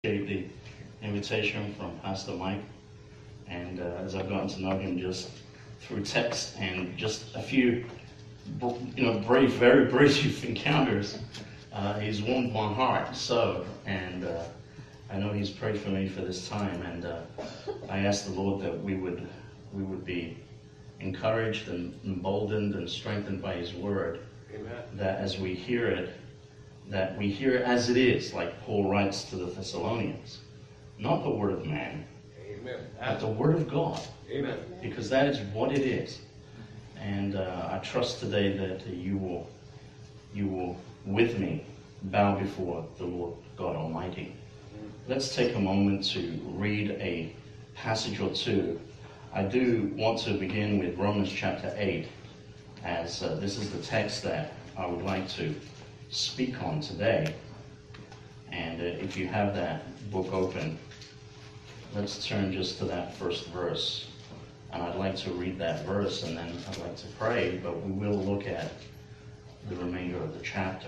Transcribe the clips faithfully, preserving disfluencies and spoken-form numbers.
The invitation from Pastor Mike, and uh, as I've gotten to know him just through text and just a few, you know, brief, very brief encounters, uh, he's warmed my heart so, and uh, I know he's prayed for me for this time, and uh, I asked the Lord that we would we would be encouraged and emboldened and strengthened by His Word. Amen. That as we hear it, that we hear it as it is, like Paul writes to the Thessalonians. Not the word of man, Amen. But the word of God. Amen. Because that is what it is. And uh, I trust today that you will, you will, with me, bow before the Lord God Almighty. Let's take a moment to read a passage or two. I do want to begin with Romans chapter eight, as uh, this is the text that I would like to speak on today. And uh, if you have that book open, let's turn just to that first verse. And I'd like to read that verse, and then I'd like to pray, but we will look at the remainder of the chapter.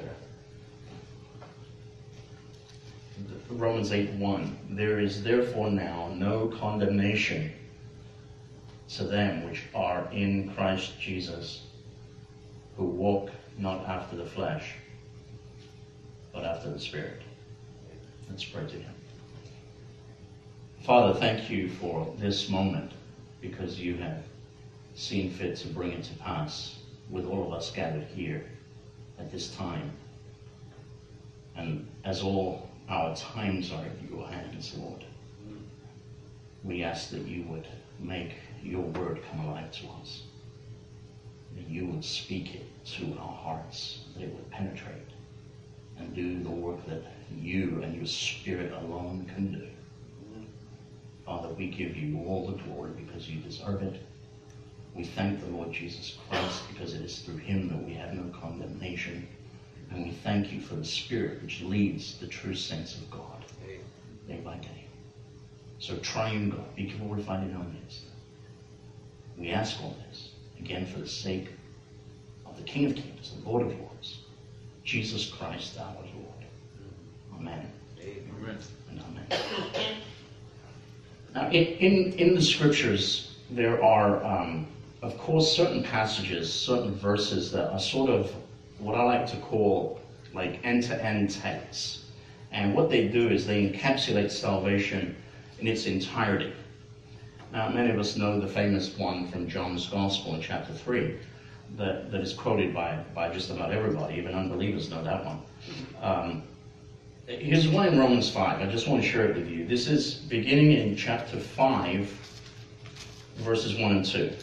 Romans eight one, there is therefore now no condemnation to them which are in Christ Jesus, who walk not after the flesh, but after the Spirit. Let's pray to Him. Father, thank you for this moment, because you have seen fit to bring it to pass with all of us gathered here at this time. And as all our times are in your hands, Lord, we ask that you would make your word come alive to us, that you would speak it to our hearts, that it would penetrate and do the work that you and your Spirit alone can do. Father, we give you all the glory because you deserve it. We thank the Lord Jesus Christ because it is through him that we have no condemnation. And we thank you for the Spirit which leads the true saints of God day by day. So triune God, be glorified in our midst. We ask all this, again, for the sake of the King of Kings and Lord of Lords, Jesus Christ our Lord. Amen. Amen. And amen. Now, in, in, in the Scriptures, there are, um, of course, certain passages, certain verses that are sort of what I like to call like end-to-end texts. And what they do is they encapsulate salvation in its entirety. Now, many of us know the famous one from John's Gospel in chapter three that, that is quoted by, by just about everybody, even unbelievers know that one. Um, here's one in Romans five. I just want to share it with you. This is beginning in chapter five, verses one and two.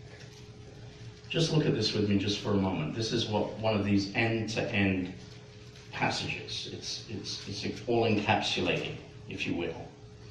Just look at this with me just for a moment. This is what one of these end-to-end passages. It's, it's, it's all encapsulating, if you will.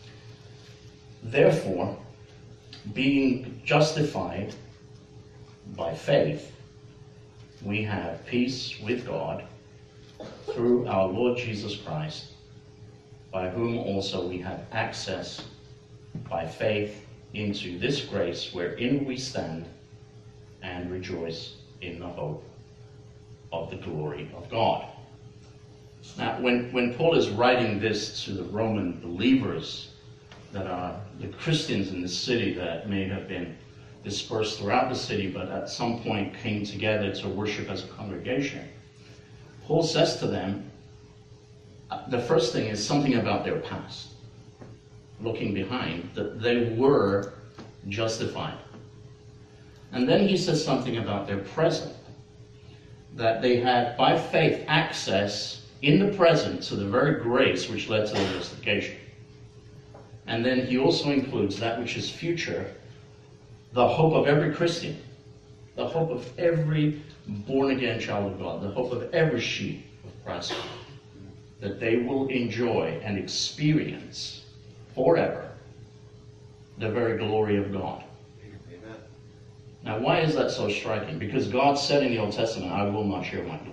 Therefore, being justified by faith, we have peace with God through our Lord Jesus Christ, by whom also we have access by faith into this grace wherein we stand and rejoice in the hope of the glory of God. Now, when, when Paul is writing this to the Roman believers that are the Christians in the city that may have been dispersed throughout the city, but at some point came together to worship as a congregation, Paul says to them, the first thing is something about their past. Looking behind, that they were justified. And then he says something about their present, that they had, by faith, access in the present to the very grace which led to their justification. And then he also includes that which is future, the hope of every Christian, the hope of every born-again child of God, the hope of every sheep of Christ, that they will enjoy and experience forever the very glory of God. Amen. Now, why is that so striking? Because God said in the Old Testament, I will not share my glory.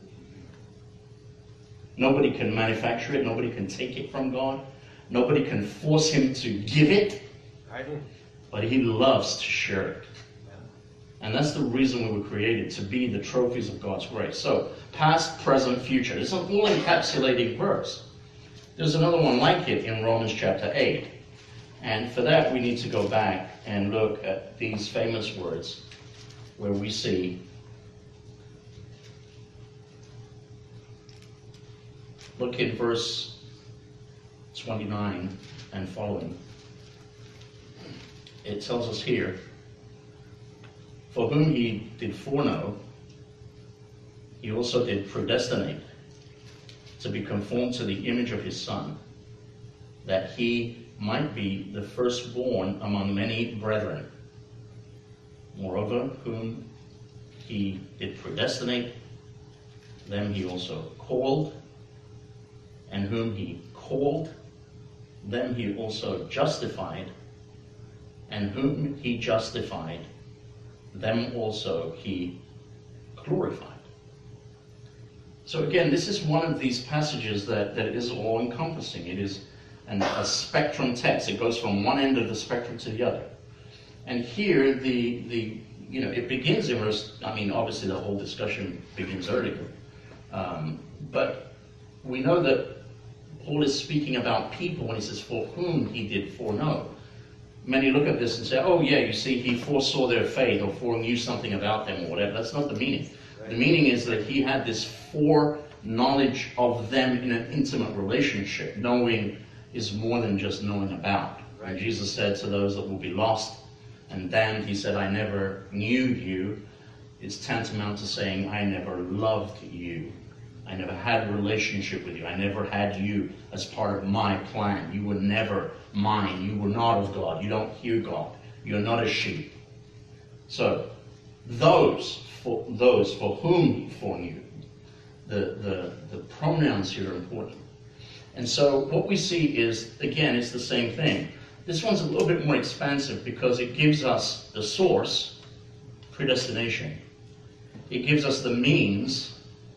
Nobody can manufacture it. Nobody can take it from God. Nobody can force him to give it. But he loves to share it. And that's the reason we were created, to be the trophies of God's grace. So, past, present, future. It's an all-encapsulating verse. There's another one like it in Romans chapter eight. And for that, we need to go back and look at these famous words where we see, look in verse twenty-nine and following. It tells us here, for whom he did foreknow, he also did predestinate to be conformed to the image of his Son, that he might be the firstborn among many brethren. Moreover, whom he did predestinate, them he also called, and whom he called, them he also justified, and whom he justified, them also he glorified. So again, this is one of these passages that, that is all-encompassing. It is an, a spectrum text. It goes from one end of the spectrum to the other. And here, the, the you know, it begins in verse, I mean, obviously the whole discussion begins earlier. Um, but we know that Paul is speaking about people when he says, for whom he did foreknow. Many look at this and say, oh yeah, you see, he foresaw their fate or foreknew something about them or whatever. That's not the meaning. Right. The meaning is that he had this foreknowledge of them in an intimate relationship. Knowing is more than just knowing about. Right. And Jesus said to those that will be lost and damned, he said, I never knew you. It's tantamount to saying, I never loved you. I never had a relationship with you. I never had you as part of my plan. You were never mine. You were not of God. You don't hear God. You're not a sheep. So, those for those for whom he foreknew, the, the, the pronouns here are important. And so what we see is, again, it's the same thing. This one's a little bit more expansive because it gives us the source, predestination. It gives us the means,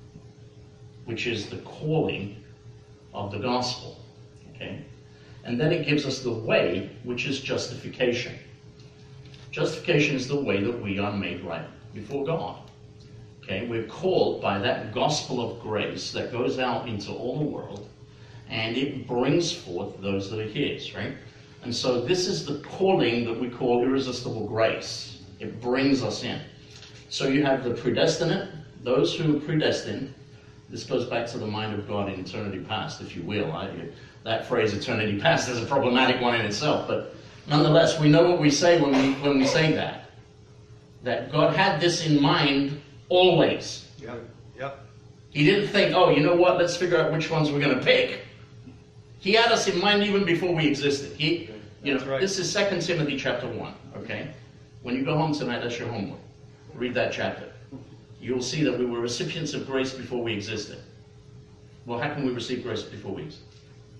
which is the calling of the gospel, okay? And then it gives us the way, which is justification. Justification is the way that we are made right before God, okay? We're called by that gospel of grace that goes out into all the world, and it brings forth those that are his, right? And so this is the calling that we call irresistible grace. It brings us in. So you have the predestinate, those who are predestined. This goes back to the mind of God in eternity past, if you will. I, that phrase, eternity past, is a problematic one in itself. But nonetheless, we know what we say when we when we say that. That God had this in mind always. Yep. Yep. He didn't think, oh, you know what, let's figure out which ones we're going to pick. He had us in mind even before we existed. He, you know, right. This is Second Timothy chapter one, okay? When you go home tonight, that's your homework. Read that chapter. You'll see that we were recipients of grace before we existed. Well, how can we receive grace before we exist?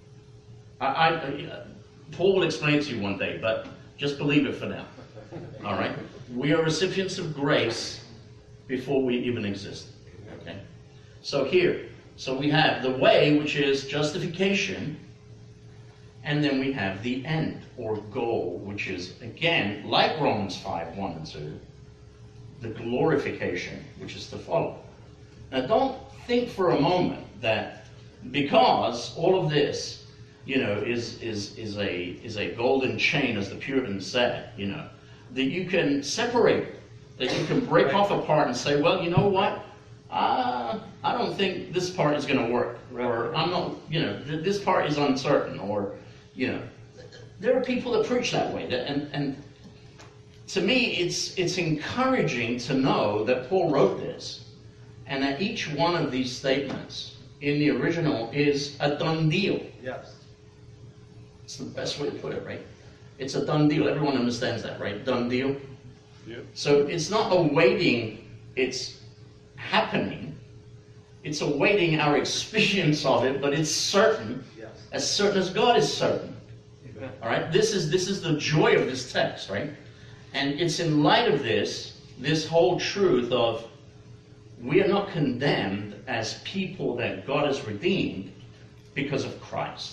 I, I, Paul will explain it to you one day, but just believe it for now. All right? We are recipients of grace before we even exist. Okay? So here, so we have the way, which is justification, and then we have the end, or goal, which is, again, like Romans five, one and two, the glorification, which is to follow. Now, don't think for a moment that because all of this, you know, is is is a is a golden chain, as the Puritans said, you know, that you can separate it, that you can break right. off a part and say, well, you know what, uh, I don't think this part is going to work, right. or I'm not, you know, th this part is uncertain, or, you know, there are people that preach that way, that, and and. To me, it's, it's encouraging to know that Paul wrote this, and that each one of these statements in the original is a done deal. Yes. It's the best way to put it, right? It's a done deal. Everyone understands that, right? Done deal. Yep. So it's not awaiting its happening. It's awaiting our experience of it, but it's certain, yes. as certain as God is certain. Amen. All right? This is, this is the joy of this text, right? And it's in light of this, this whole truth of we are not condemned as people that God has redeemed because of Christ.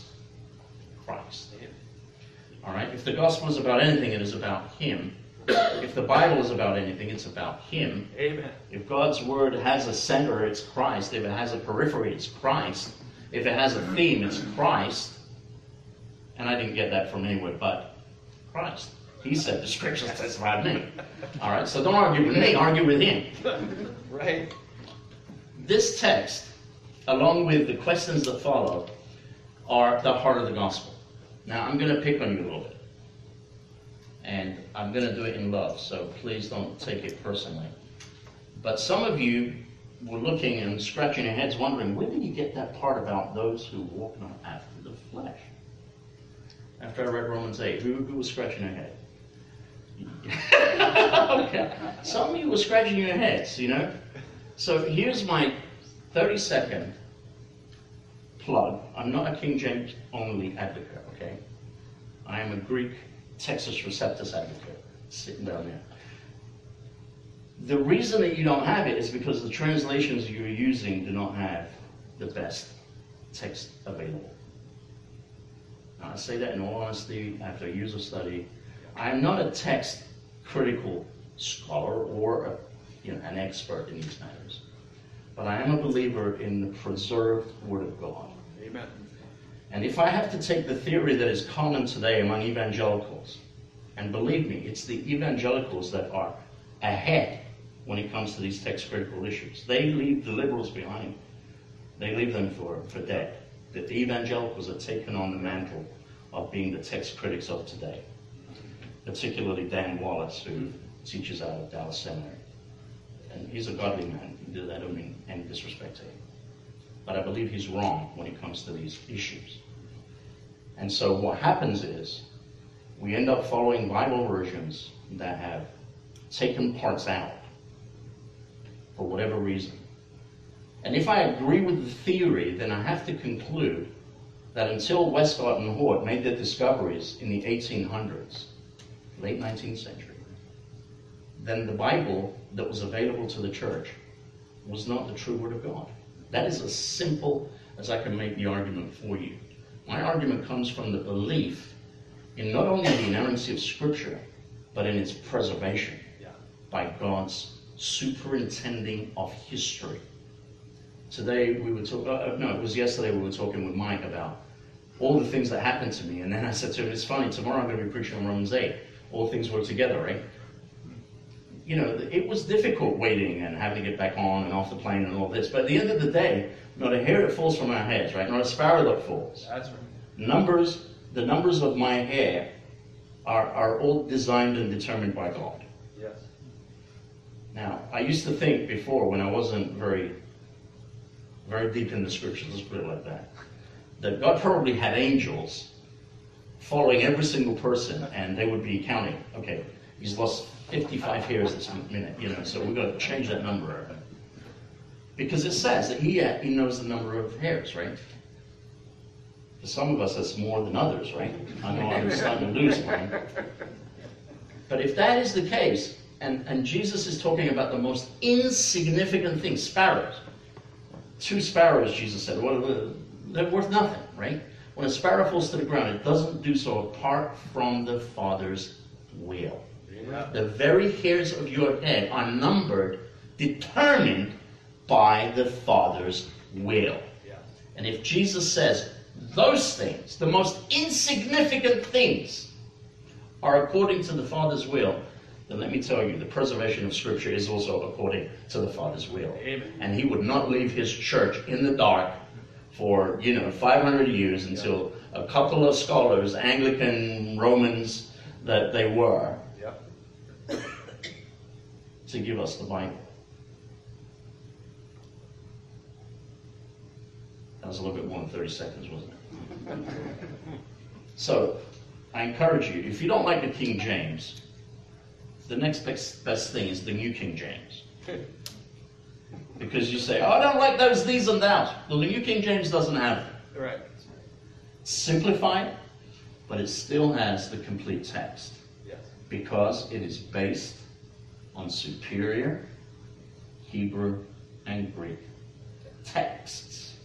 Christ. All right? If the gospel is about anything, it is about Him. If the Bible is about anything, it's about Him. Amen. If God's Word has a center, it's Christ. If it has a periphery, it's Christ. If it has a theme, it's Christ. And I didn't get that from anywhere but Christ. He said the scriptures testify of me. All right, so don't argue with me, argue with him. Right. This text, along with the questions that follow, are the heart of the gospel. Now, I'm going to pick on you a little bit. And I'm going to do it in love, so please don't take it personally. But some of you were looking and scratching your heads wondering, where did you get that part about those who walk not after the flesh? After I read Romans eight, who, who was scratching their head? Okay. Some of you were scratching your heads, you know? So here's my thirty second plug. I'm not a King James only advocate, okay? I am a Greek Textus Receptus advocate, sitting down there. The reason that you don't have it is because the translations you're using do not have the best text available. Now, I say that in all honesty after user study. I'm not a text critical scholar or a, you know, an expert in these matters, but I am a believer in the preserved Word of God. Amen. And if I have to take the theory that is common today among evangelicals, and believe me, it's the evangelicals that are ahead when it comes to these text critical issues. They leave the liberals behind. They leave them for, for dead. That the evangelicals have taken on the mantle of being the text critics of today. Particularly Dan Wallace, who teaches out of Dallas Seminary. And he's a godly man. I don't mean any disrespect to him. But I believe he's wrong when it comes to these issues. And so what happens is, we end up following Bible versions that have taken parts out for whatever reason. And if I agree with the theory, then I have to conclude that until Westcott and Hort made their discoveries in the eighteen hundreds, late nineteenth century, then the Bible that was available to the church was not the true Word of God. That is as simple as I can make the argument for you. My argument comes from the belief in not only the inerrancy of Scripture, but in its preservation Yeah. by God's superintending of history. Today we were talking, uh, no, it was yesterday we were talking with Mike about all the things that happened to me, and then I said to him, it's funny, tomorrow I'm going to be preaching on Romans eight. All things work together, right? You know, it was difficult waiting and having to get back on and off the plane and all this, but at the end of the day, not a hair that falls from our heads, right? Not a sparrow that falls. That's right. Numbers, the numbers of my hair are, are all designed and determined by God. Yes. Now, I used to think before, when I wasn't very, very deep in the scriptures, let's put it like that, that God probably had angels following every single person, and they would be counting. Okay, he's lost fifty-five hairs this minute, you know, so we've got to change that number. Because it says that he, he knows the number of hairs, right? For some of us, that's more than others, right? I know I'm starting to lose mine. But if that is the case, and, and Jesus is talking about the most insignificant things, sparrows. Two sparrows, Jesus said, well, they're worth nothing, right? When a sparrow falls to the ground, it doesn't do so apart from the Father's will. Yeah. The very hairs of your head are numbered, determined by the Father's will. Yeah. And if Jesus says those things, the most insignificant things, are according to the Father's will, then let me tell you, the preservation of Scripture is also according to the Father's will. Amen. And he would not leave his church in the dark for, you know, five hundred years until yeah. a couple of scholars, Anglican Romans that they were, Yeah. to give us the Bible. That was a little bit more than thirty seconds, wasn't it? So, I encourage you, if you don't like the King James, the next best, best thing is the New King James. Because you say, oh, I don't like those these and thous. Well, the New King James doesn't have it. Right. Simplified, but it still has the complete text. Yes. Because it is based on superior Hebrew and Greek texts.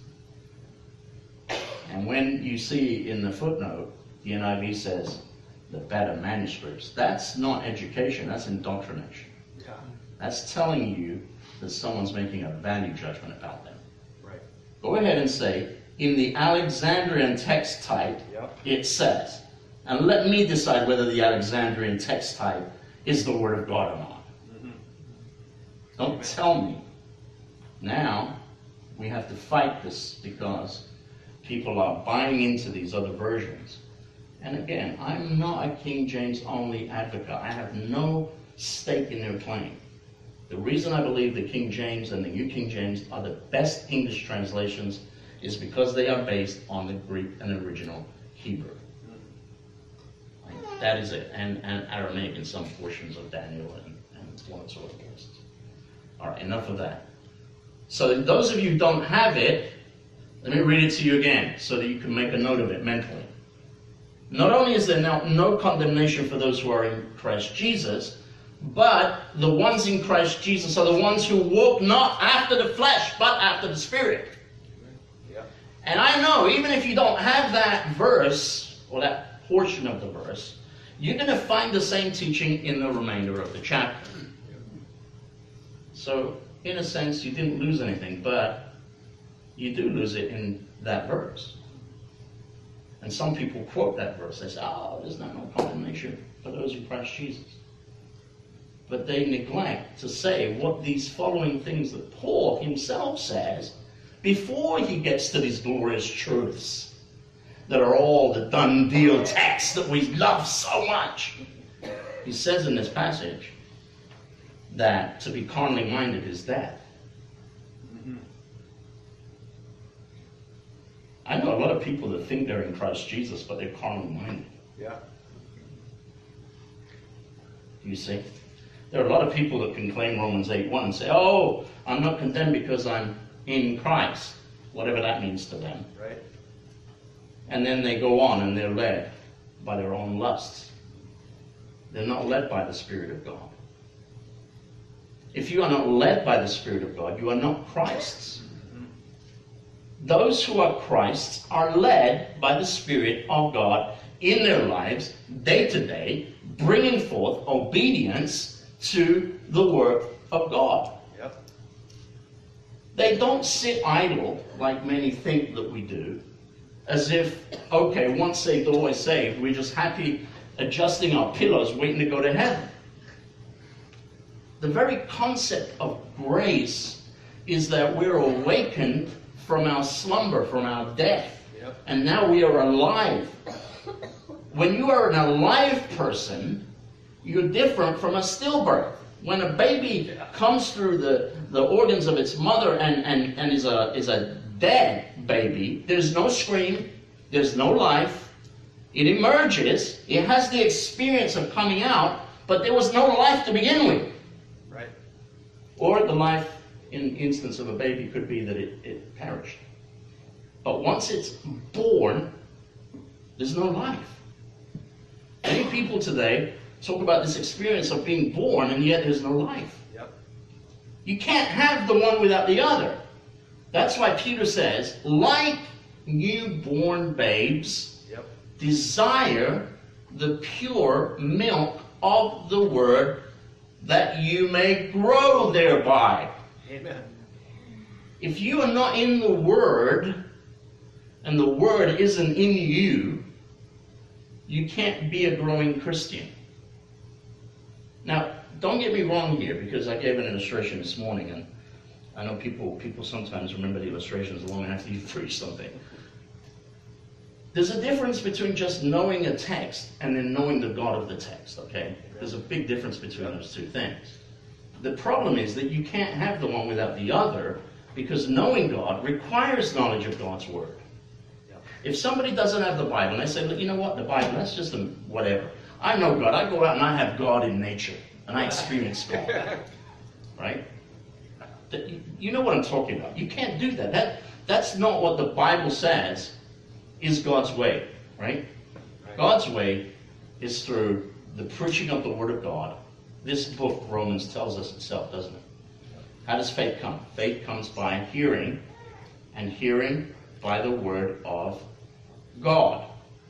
And when you see in the footnote, the N I V says, the better manuscripts, that's not education, that's indoctrination. Yeah. That's telling you that someone's making a value judgment about them. Right. Go ahead and say, in the Alexandrian text type, Yep. it says. And let me decide whether the Alexandrian text type is the Word of God or not. Mm-hmm. Don't Amen. tell me. Now, we have to fight this because people are buying into these other versions. And again, I'm not a King James only advocate. I have no stake in their claim. The reason I believe the King James and the New King James are the best English translations is because they are based on the Greek and original Hebrew. Like, that is it. And, and Aramaic in some portions of Daniel and, and one or two other places. All right, enough of that. So those of you who don't have it, let me read it to you again so that you can make a note of it mentally. Not only is there now no condemnation for those who are in Christ Jesus, but the ones in Christ Jesus are the ones who walk not after the flesh, but after the Spirit. Yeah. And I know, even if you don't have that verse, or that portion of the verse, you're going to find the same teaching in the remainder of the chapter. So, in a sense, you didn't lose anything, but you do lose it in that verse. And some people quote that verse. They say, oh, there's not no condemnation for those who Christ Jesus. But they neglect to say what these following things that Paul himself says before he gets to these glorious truths that are all the done deal texts that we love so much. He says in this passage that to be carnally minded is death. Mm-hmm. I know a lot of people that think they're in Christ Jesus, but they're carnally minded. Yeah. You see? There are a lot of people that can claim Romans eight one and say, oh, I'm not condemned because I'm in Christ, whatever that means to them. Right. And then they go on and they're led by their own lusts. They're not led by the Spirit of God. If you are not led by the Spirit of God, you are not Christ's. Mm-hmm. Those who are Christ's are led by the Spirit of God in their lives, day to day, bringing forth obedience to the work of God. Yep. They don't sit idle like many think that we do, as if, okay, once saved, always saved. We're just happy adjusting our pillows, waiting to go to heaven. The very concept of grace is that we're awakened from our slumber, from our death, Yep. and now we are alive. When you are an alive person, you're different from a stillbirth. When a baby comes through the, the organs of its mother and, and, and is a is a dead baby, there's no scream, there's no life. It emerges, it has the experience of coming out, but there was no life to begin with. Right. Or the life, in the instance of a baby, could be that it, it perished. But once it's born, there's no life. Many people today talk about this experience of being born, and yet there's no life. Yep. You can't have the one without the other. That's why Peter says, like newborn babes, Yep. desire the pure milk of the word, that you may grow thereby. Amen. If you are not in the word, and the word isn't in you, you can't be a growing Christian. Now, don't get me wrong here, because I gave an illustration this morning, and I know people people sometimes remember the illustrations long after you preach something. There's a difference between just knowing a text and then knowing the God of the text, okay? There's a big difference between those two things. The problem is that you can't have the one without the other, because knowing God requires knowledge of God's Word. If somebody doesn't have the Bible, and they say, look, you know what, the Bible, that's just a whatever. I know God. I go out and I have God in nature, and I experience God. Right? You know what I'm talking about. You can't do that. That that's not what the Bible says is God's way. Right? Right. God's way is through the preaching of the Word of God. This book, Romans, tells us itself, doesn't it? How does faith come? Faith comes by hearing, and hearing by the Word of God.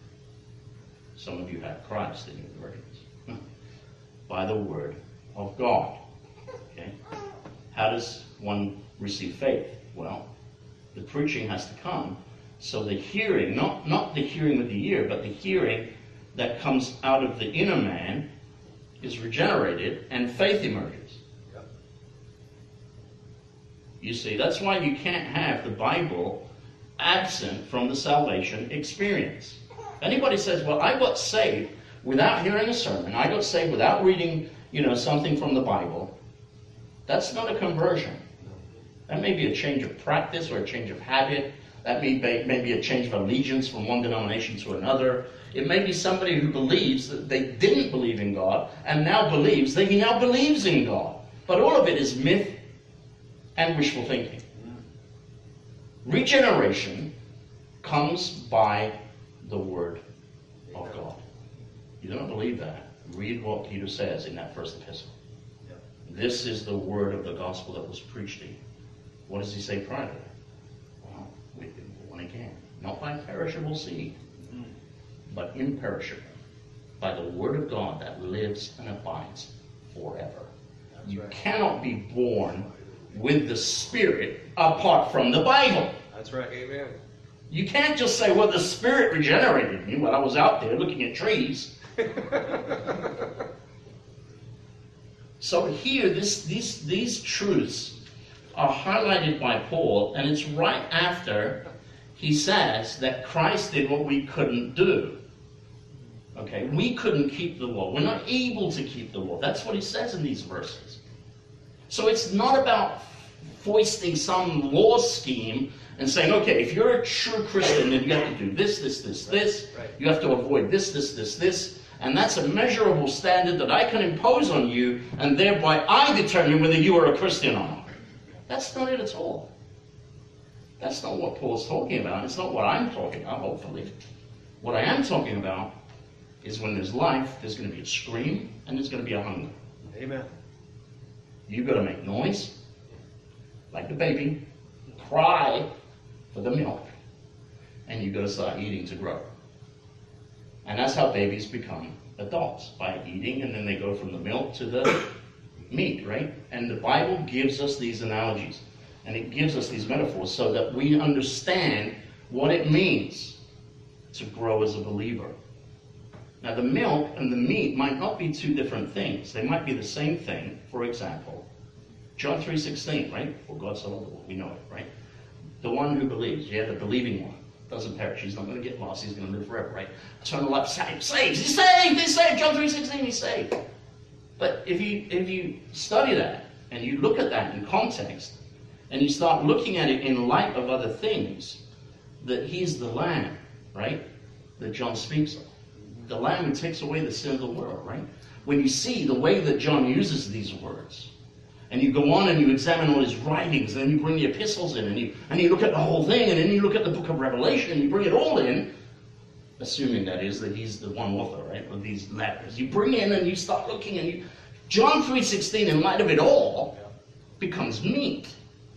Some of you have Christ in your versions. By the Word of God. Okay? How does one receive faith? Well, the preaching has to come So the hearing, not, not the hearing with the ear, but the hearing that comes out of the inner man is regenerated and faith emerges. Yep. You see, that's why you can't have the Bible absent from the salvation experience. Anybody says, well, I got saved without hearing a sermon, I got saved without reading, you know, something from the Bible, that's not a conversion. That may be a change of practice or a change of habit. That may be, may be a change of allegiance from one denomination to another. It may be somebody who believes that they didn't believe in God and now believes that he now believes in God. But all of it is myth and wishful thinking. Regeneration comes by the Word of God. You don't believe that? Read what Peter says in that first epistle. Yep. This is the word of the gospel that was preached to you. What does he say prior to that? Well, we've been born again, not by perishable seed, mm-hmm. but imperishable, by the word of God that lives and abides forever. That's you right. cannot be born with the Spirit apart from the Bible. That's right. Amen. You can't just say, well, the Spirit regenerated me when I was out there looking at trees. So here, this, these, these truths are highlighted by Paul, and it's right after he says that Christ did what we couldn't do. Okay, we couldn't keep the law. We're not able to keep the law. That's what he says in these verses. So it's not about foisting some law scheme and saying, okay, if you're a true Christian, then you have to do this, this, this, this. Right. You have to avoid this, this, this, this. And that's a measurable standard that I can impose on you, and thereby I determine whether you are a Christian or not. That's not it at all. That's not what Paul's talking about. It's not what I'm talking about, hopefully. What I am talking about is when there's life, there's going to be a scream, and there's going to be a hunger. Amen. You've got to make noise, like the baby, cry for the milk, and you've got to start eating to grow. And that's how babies become adults, by eating, and then they go from the milk to the meat, right? And the Bible gives us these analogies, and it gives us these metaphors so that we understand what it means to grow as a believer. Now, the milk and the meat might not be two different things. They might be the same thing. For example, John three sixteen, right? For God so loved the world, we know it, right? The one who believes, yeah, the believing one, doesn't perish. He's not going to get lost. He's going to live forever, right? Eternal life, saved, saved. He's saved. He's saved. John three sixteen, he's saved. But if you if you study that and you look at that in context and you start looking at it in light of other things, that he's the Lamb, right? That John speaks of. The Lamb who takes away the sin of the world, right? When you see the way that John uses these words, and you go on and you examine all his writings, and then you bring the epistles in, and you, and you look at the whole thing, and then you look at the book of Revelation, and you bring it all in, assuming that is that he's the one author, right, of these letters. You bring in and you start looking, and you, John three sixteen, in light of it all, becomes meat,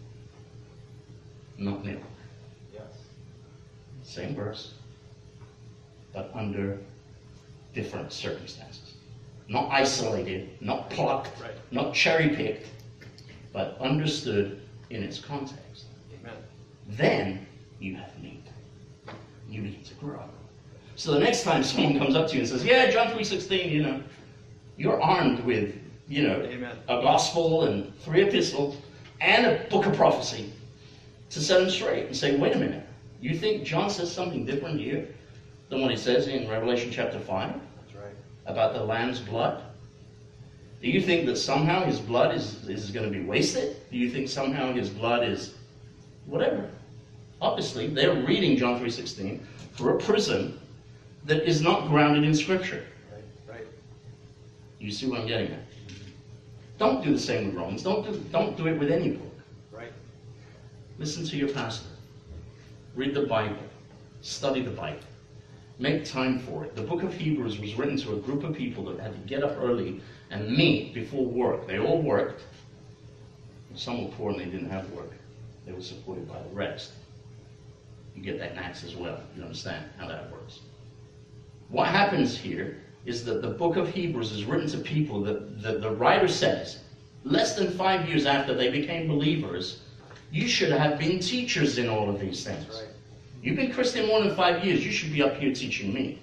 not milk. Yes. Same verse, but under different circumstances. Not isolated, not plucked, Right. not cherry-picked, but understood in its context. Amen. Then you have meat. You begin to grow. So the next time someone comes up to you and says, yeah, John three sixteen, you know, you're armed with, you know, Amen. a gospel and three epistles and a book of prophecy to set them straight and say, wait a minute, you think John says something different here than what he says in Revelation chapter five? That's right. About the Lamb's blood? Do you think that somehow his blood is, is going to be wasted? Do you think somehow his blood is whatever? Obviously, they're reading John three sixteen through a prism that is not grounded in Scripture. Right. Right. You see what I'm getting at? Don't do the same with Romans. Don't do, don't do it with any book. Right. Listen to your pastor. Read the Bible. Study the Bible. Make time for it. The book of Hebrews was written to a group of people that had to get up early and meet before work. They all worked. Some were poor and they didn't have work. They were supported by the rest. You get that in Acts as well. You understand how that works. What happens here is that the book of Hebrews is written to people that the, the writer says, less than five years after they became believers, you should have been teachers in all of these things. That's right. You've been Christian more than five years. You should be up here teaching me.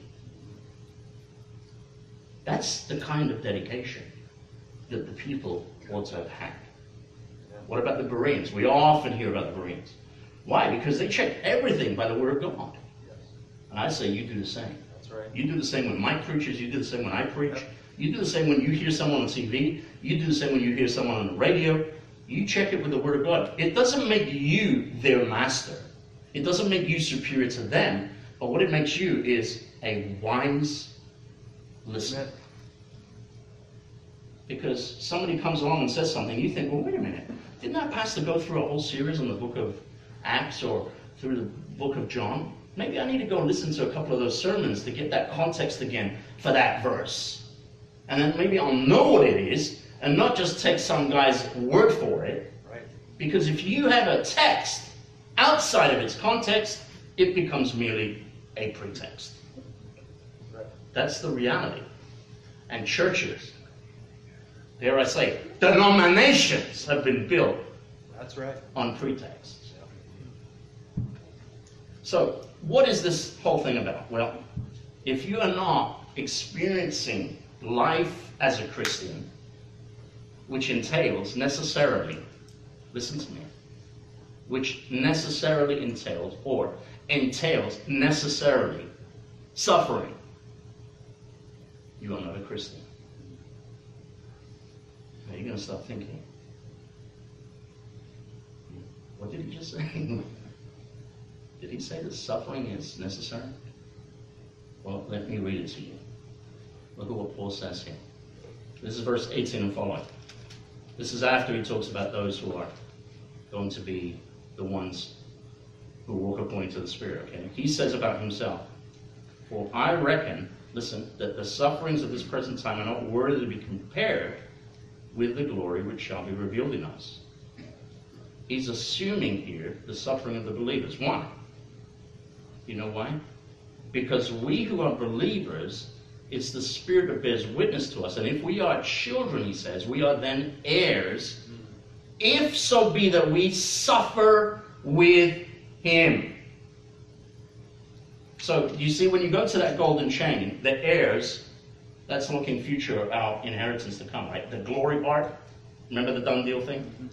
That's the kind of dedication that the people ought to have had. What about the Bereans? We often hear about the Bereans. Why? Because they checked everything by the Word of God. Yes. And I say you do the same. That's right. You do the same when Mike preaches. You do the same when I preach. Yep. You do the same when you hear someone on T V. You do the same when you hear someone on the radio. You check it with the Word of God. It doesn't make you their master. It doesn't make you superior to them. But what it makes you is a wise listener. Amen. Because somebody comes along and says something, you think, well, wait a minute. Didn't that pastor go through a whole series on the book of Acts or through the book of John? Maybe I need to go listen to a couple of those sermons to get that context again for that verse. And then maybe I'll know what it is and not just take some guy's word for it. Right. Because if you have a text outside of its context, it becomes merely a pretext. Right. That's the reality. And churches, dare I say, denominations have been built That's right. on pretexts. So, what is this whole thing about? Well, if you are not experiencing life as a Christian, which entails necessarily, listen to me, which necessarily entails, or entails necessarily suffering, you are not a Christian. Now you're going to start thinking, what did he just say? Did he say that suffering is necessary? Well, let me read it to you. Look at what Paul says here. This is verse eighteen and following. This is after he talks about those who are going to be the ones who walk according to the Spirit. Okay? He says about himself, for I reckon, listen, that the sufferings of this present time are not worthy to be compared with the glory which shall be revealed in us. He's assuming here the suffering of the believers. Why? You know why? Because we who are believers, it's the Spirit that bears witness to us. And if we are children, he says, we are then heirs, if so be that we suffer with him. So you see, when you go to that golden chain, the heirs, that's looking future of our inheritance to come, right? The glory part, remember the done deal thing?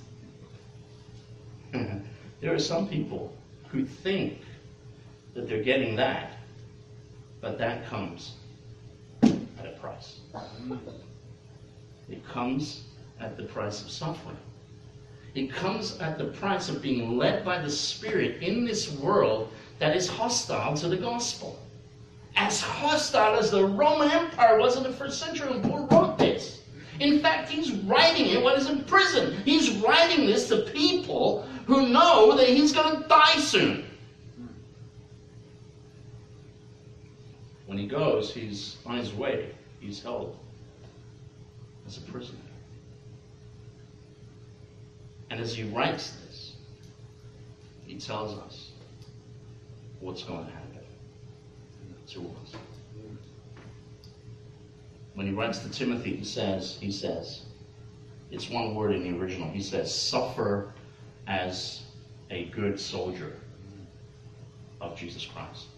There are some people who think that they're getting that, but that comes at a price. It comes at the price of suffering. It comes at the price of being led by the Spirit in this world that is hostile to the gospel. As hostile as the Roman Empire was in the first century when Paul wrote this. In fact, he's writing it while he's in prison. He's writing this to people who know that he's going to die soon. When he goes, he's on his way. He's held as a prisoner. And as he writes this, he tells us what's going to happen to us. When he writes to Timothy, he says, he says, it's one word in the original. He says, suffer as a good soldier of Jesus Christ.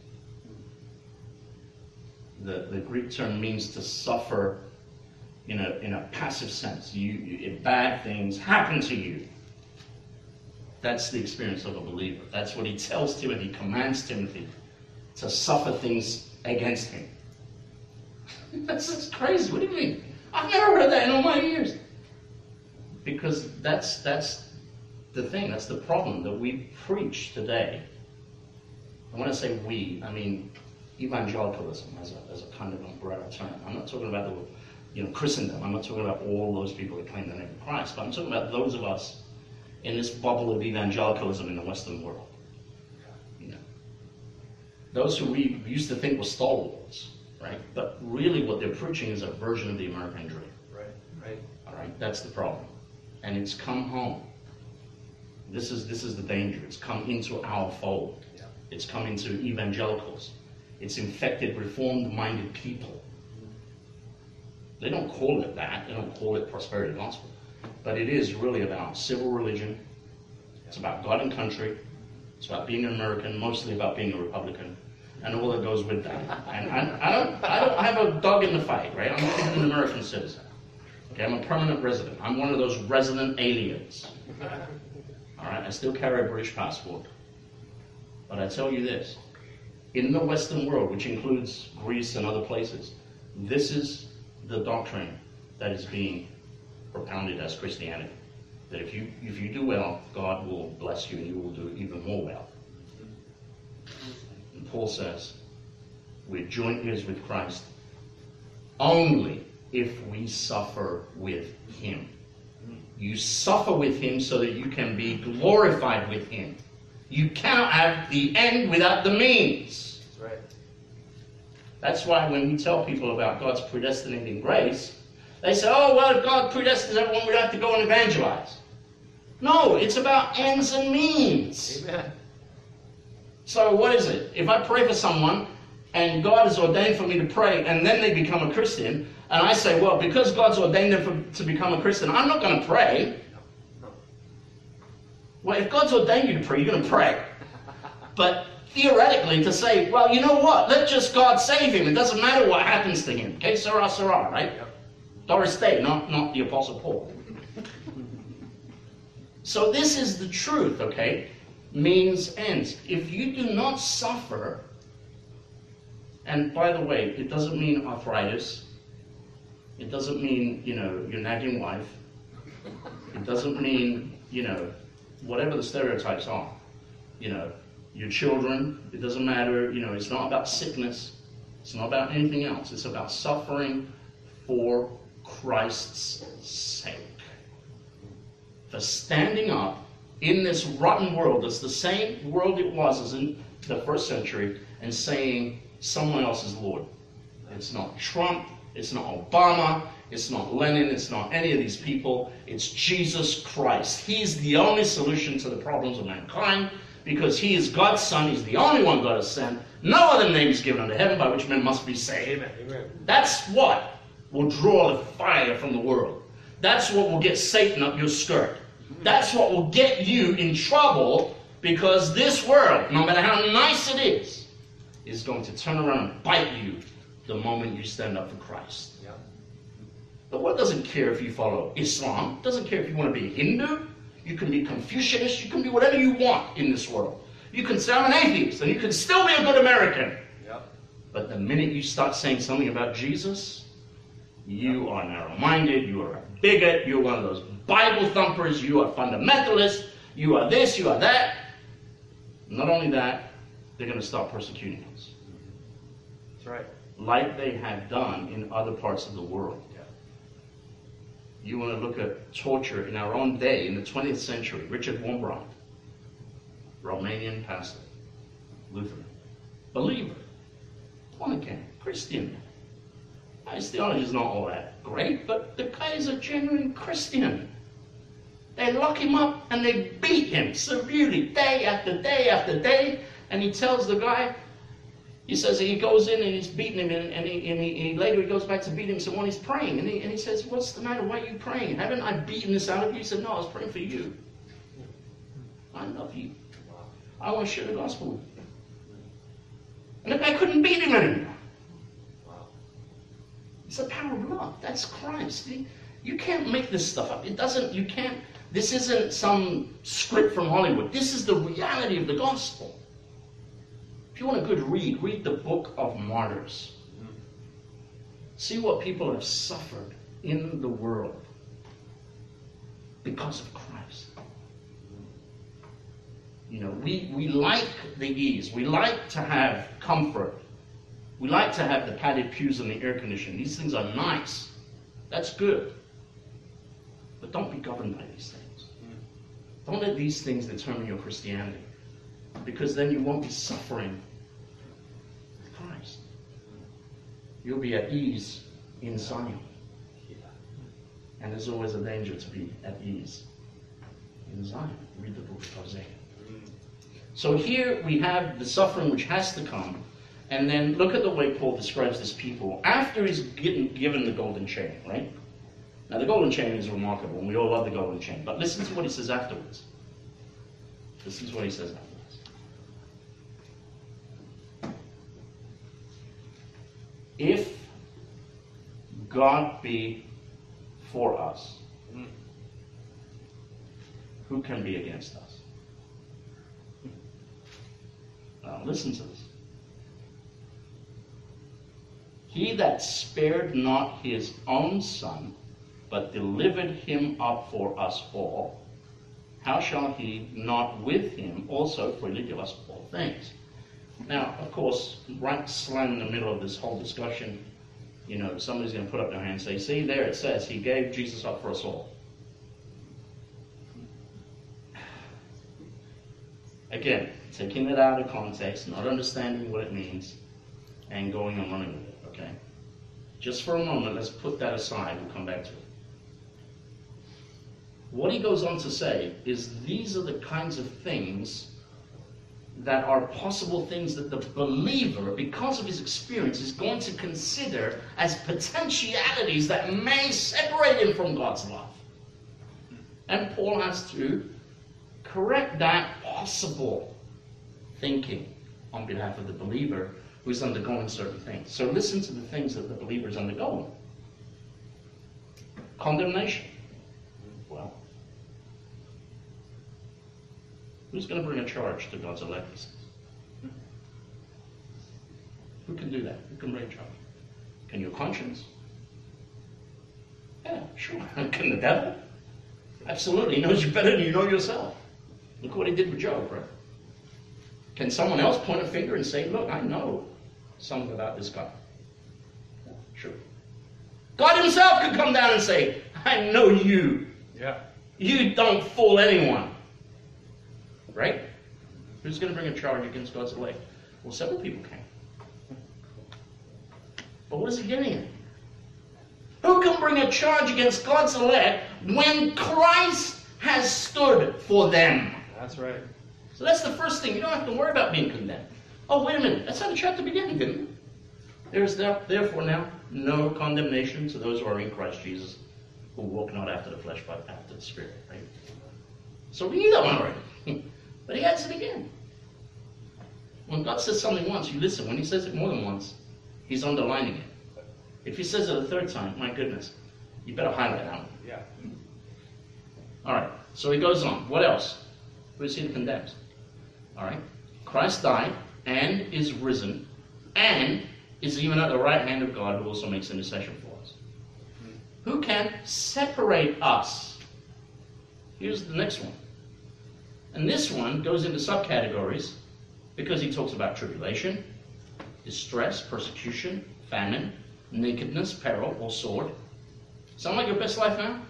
The, the Greek term means to suffer in a, in a passive sense. You, you, if bad things happen to you, that's the experience of a believer. That's what he tells Timothy, commands Timothy to suffer things against him. That's, that's crazy. What do you mean? I've never heard that in all my years. Because that's that's the thing. That's the problem that we preach today. And when I say we, I mean evangelicalism as a, as a kind of umbrella term. I'm not talking about the, you know, Christendom. I'm not talking about all those people that claim the name of Christ. But I'm talking about those of us in this bubble of evangelicalism in the Western world. You know, those who we used to think were stalwarts, right? But really what they're preaching is a version of the American dream. Right, right. All right, that's the problem. And it's come home. This is this is the danger. It's come into our fold. Yeah. It's come into evangelicals. It's infected reformed-minded people. They don't call it that. They don't call it prosperity gospel. But it is really about civil religion. It's about God and country. It's about being an American, mostly about being a Republican, and all that goes with that. And I, I don't, I don't have a dog in the fight, right? I'm not even an American citizen. Okay, I'm a permanent resident. I'm one of those resident aliens. All right, I still carry a British passport. But I tell you this, in the Western world, which includes Greece and other places, this is the doctrine that is being propounded as Christianity. That if you if you do well, God will bless you and you will do even more well. And Paul says, we're joint heirs with Christ only if we suffer with him. You suffer with him so that you can be glorified with him. You cannot have the end without the means. That's right. That's why when we tell people about God's predestinating grace, they say, oh, well, if God predestines everyone, we'd have to go and evangelize. No, it's about ends and means. Amen. So what is it? If I pray for someone and God has ordained for me to pray and then they become a Christian, and I say, well, because God's ordained them for, to become a Christian, I'm not going to pray. No. No. Well, if God's ordained you to pray, you're going to pray. But theoretically, to say, well, you know what? Let just God save him. It doesn't matter what happens to him. Okay, Sarah, Sarah, right? Yep. Doris Day, not, not the Apostle Paul. So this is the truth, okay? Means ends. If you do not suffer, and by the way, it doesn't mean arthritis. It doesn't mean, you know, your nagging wife. It doesn't mean, you know, whatever the stereotypes are. You know, your children, it doesn't matter, you know, it's not about sickness. It's not about anything else. It's about suffering for Christ's sake. For standing up in this rotten world, it's the same world it was as in the first century, and saying someone else is Lord. It's not Trump, it's not Obama, it's not Lenin, it's not any of these people. It's Jesus Christ. He's the only solution to the problems of mankind, because he is God's Son. He's the only one God has sent. No other name is given under heaven by which men must be saved. Amen. Amen. That's what will draw the fire from the world. That's what will get Satan up your skirt. That's what will get you in trouble, because this world, no matter how nice it is, is going to turn around and bite you the moment you stand up for Christ. Yeah. The world doesn't care if you follow Islam. It doesn't care if you want to be Hindu. You can be Confucianist. You can be whatever you want in this world. You can say, I'm an atheist, and you can still be a good American. Yep. But the minute you start saying something about Jesus, you are narrow-minded, you are a bigot, you're one of those Bible thumpers, you are fundamentalist, you are this, you are that. Not only that, they're going to start persecuting us. That's right. Like they have done in other parts of the world. Yeah. You want to look at torture in our own day, in the twentieth century. Richard Wurmbrand, Romanian pastor, Lutheran, believer, born again, Christian. His theology is not all that great, but the guy is a genuine Christian. They lock him up and they beat him severely day after day after day. And he tells the guy, he says he goes in and he's beating him, and, and, he, and, he, and he, later he goes back to beat him some more. He's praying, and he, and he says, what's the matter? Why are you praying? Haven't I beaten this out of you? He said, no, I was praying for you. I love you. I want to share the gospel with you. And the guy couldn't beat him anymore. It's the power of love. That's Christ. You can't make this stuff up. It doesn't, you can't, this isn't some script from Hollywood. This is the reality of the gospel. If you want a good read, read the Book of Martyrs. See what people have suffered in the world because of Christ. You know, we, we like the ease. We like to have comfort. We like to have the padded pews and the air conditioning. These things are nice. That's good. But don't be governed by these things. Don't let these things determine your Christianity, because then you won't be suffering with Christ. You'll be at ease in Zion. And there's always a danger to be at ease in Zion. Read the book of Hosea. So here we have the suffering which has to come. And then look at the way Paul describes this people after he's getting, given the golden chain, right? Now the golden chain is remarkable, and we all love the golden chain. But listen to what he says afterwards. This is what he says afterwards. If God be for us, who can be against us? Now listen to this. He that spared not his own son, but delivered him up for us all, how shall he not with him also freely give us all things? Now, of course, right slam in the middle of this whole discussion, you know, somebody's going to put up their hand and say, see, there it says, he gave Jesus up for us all. Again, taking it out of context, not understanding what it means, and going and running with it, okay? Just for a moment, let's put that aside. We'll come back to it. What he goes on to say is these are the kinds of things that are possible things that the believer, because of his experience, is going to consider as potentialities that may separate him from God's love. And Paul has to correct that possible thinking on behalf of the believer who is undergoing certain things. So listen to the things that the believer is undergoing. Condemnation. Well, who's going to bring a charge to God's elect? Who can do that? Who can bring a charge? Can your conscience? Yeah, sure. Can the devil? Absolutely. He knows you better than you know yourself. Look what he did with Job, right? Can someone else point a finger and say, look, I know something about this guy? Yeah, sure. God himself could come down and say, I know you. Yeah. You don't fool anyone. Right? Who's going to bring a charge against God's elect? Well, several people can. But what is he getting at? Who can bring a charge against God's elect when Christ has stood for them? That's right. So that's the first thing. You don't have to worry about being condemned. Oh, wait a minute. That's how the chapter began, didn't it? There is now, therefore now no condemnation to those who are in Christ Jesus, who walk not after the flesh, but after the Spirit. Right? So we knew that one already. But he adds it again. When God says something once, you listen. When he says it more than once, he's underlining it. If he says it a third time, my goodness, you better highlight that one. Yeah. All right. So he goes on. What else? Who is he that condemns? All right. Christ died and is risen and is even at the right hand of God, who also makes intercession for us. Mm-hmm. Who can separate us? Here's the next one. And this one goes into subcategories because he talks about tribulation, distress, persecution, famine, nakedness, peril, or sword. Sound like your best life now?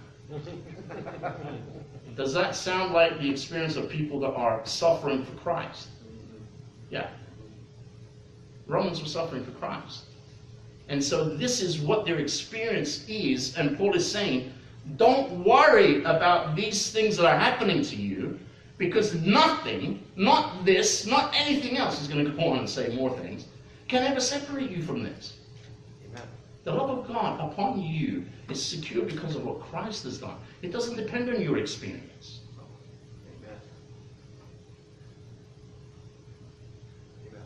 Does that sound like the experience of people that are suffering for Christ? Yeah. Romans were suffering for Christ. And so this is what their experience is, and Paul is saying, don't worry about these things that are happening to you, because nothing, not this, not anything else, is going to go on and say more things, can ever separate you from this. Amen. The love of God upon you is secure because of what Christ has done. It doesn't depend on your experience. Amen. Amen.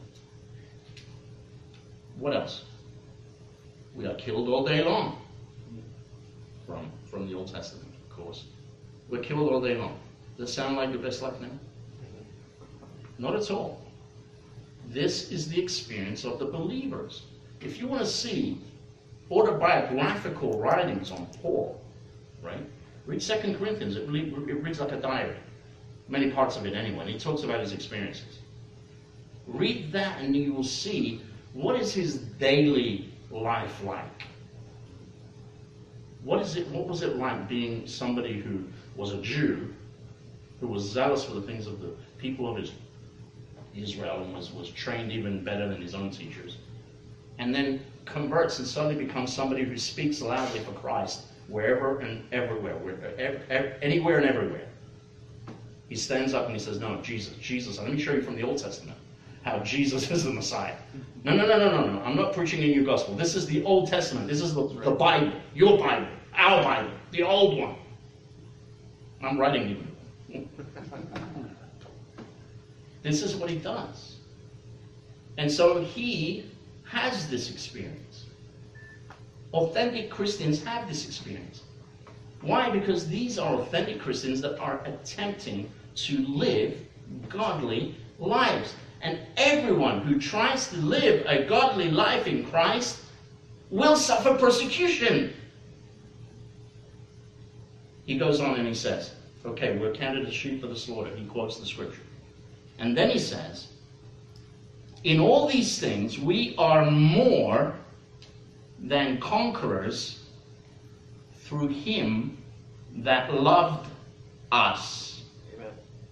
What else? We are killed all day long. From, from the Old Testament, of course. We're killed all day long. Does that sound like your best life now? Not at all. This is the experience of the believers. If you want to see autobiographical writings on Paul, right? Read Second Corinthians. It, really, it reads like a diary. Many parts of it anyway. And he talks about his experiences. Read that and you will see what is his daily life like. What is it? What was it like being somebody who was a Jew, who was zealous for the things of the people of his, Israel, and was, was trained even better than his own teachers, and then converts and suddenly becomes somebody who speaks loudly for Christ wherever and everywhere, where, anywhere and everywhere. He stands up and he says, no, Jesus, Jesus. Let me show you from the Old Testament how Jesus is the Messiah. No, no, no, no, no, no. I'm not preaching a new gospel. This is the Old Testament. This is the, the Bible, your Bible, our Bible, the old one. I'm writing you. This is what he does. And so he has this experience. Authentic Christians have this experience. Why? Because these are authentic Christians that are attempting to live godly lives. And everyone who tries to live a godly life in Christ will suffer persecution. He goes on and he says, okay, we're counted as sheep for the slaughter. He quotes the scripture. And then he says, in all these things we are more than conquerors through him that loved us. Amen.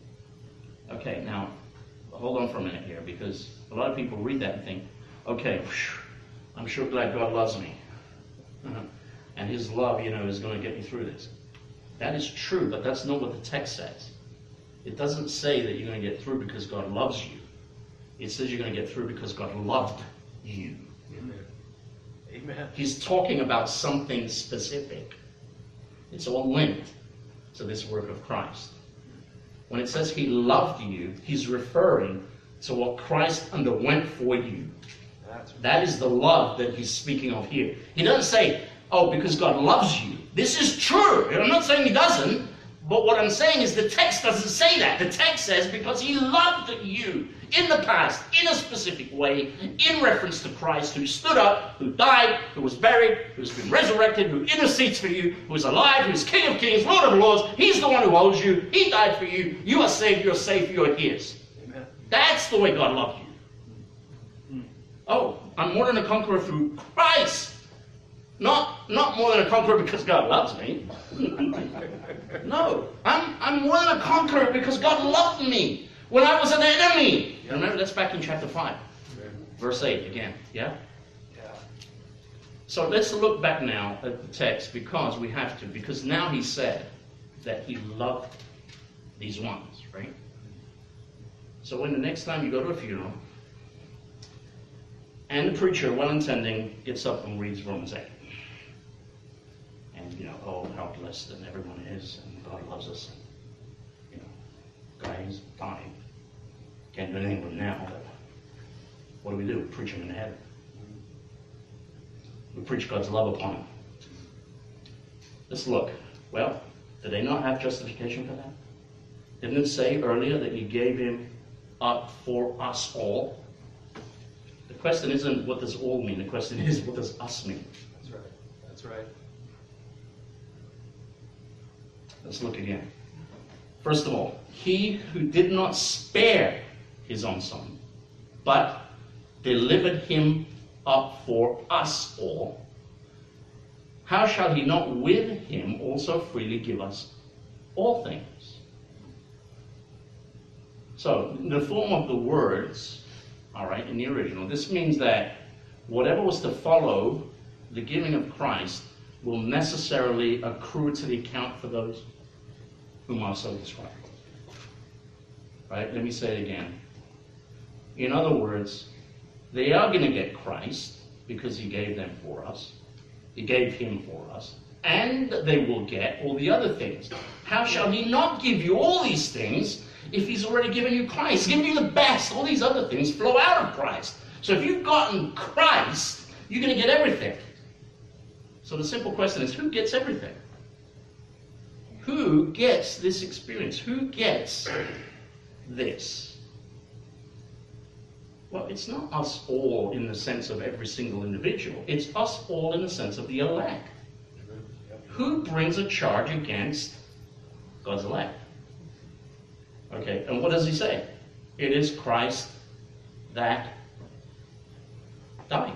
Okay, now, hold on for a minute here, because a lot of people read that and think, okay, whew, I'm sure glad God loves me. Uh-huh. And his love, you know, is going to get me through this. That is true, but that's not what the text says. It doesn't say that you're going to get through because God loves you. It says you're going to get through because God loved you. Amen. Amen. He's talking about something specific. It's all linked to this work of Christ. When it says he loved you, he's referring to what Christ underwent for you. That's right. That is the love that he's speaking of here. He doesn't say, oh, because God loves you. This is true. I'm not saying he doesn't, but what I'm saying is the text doesn't say that. The text says because he loved you in the past, in a specific way, in reference to Christ, who stood up, who died, who was buried, who's been resurrected, who intercedes for you, who is alive, who is King of Kings, Lord of Lords. He's the one who holds you. He died for you. You are saved. You're safe. You're his. Amen. That's the way God loved you. Oh, I'm more than a conqueror through Christ. Not, not more than a conqueror because God loves me. No, I'm, I'm more than a conqueror because God loved me when I was an enemy. You remember, that's back in chapter five. Verse eight again, yeah? Yeah. So let's look back now at the text because we have to. Because now he said that he loved these ones, right? So when the next time you go to a funeral and the preacher, well intending, gets up and reads Romans eight. And, you know, oh, how blessed and everyone is, and God loves us. And, you know, guys dying. Can't do anything with him now, but what do we do? We preach him in heaven. We preach God's love upon him. Let's look. Well, did they not have justification for that? Didn't it say earlier that he gave him up for us all? The question isn't what does all mean. The question is what does us mean? That's right. That's right. Let's look again. First of all, he who did not spare his own son, but delivered him up for us all, how shall he not with him also freely give us all things? So, in the form of the words, all right, in the original, this means that whatever was to follow the giving of Christ will necessarily accrue to the account for those whom are so described. Right? Let me say it again. In other words, they are going to get Christ because he gave them for us. He gave him for us. And they will get all the other things. How shall he not give you all these things if he's already given you Christ? He's given you the best. All these other things flow out of Christ. So if you've gotten Christ, you're going to get everything. So the simple question is, who gets everything? Who gets this experience? Who gets this? Well, it's not us all in the sense of every single individual. It's us all in the sense of the elect. Who brings a charge against God's elect? Okay, and what does he say? It is Christ that died.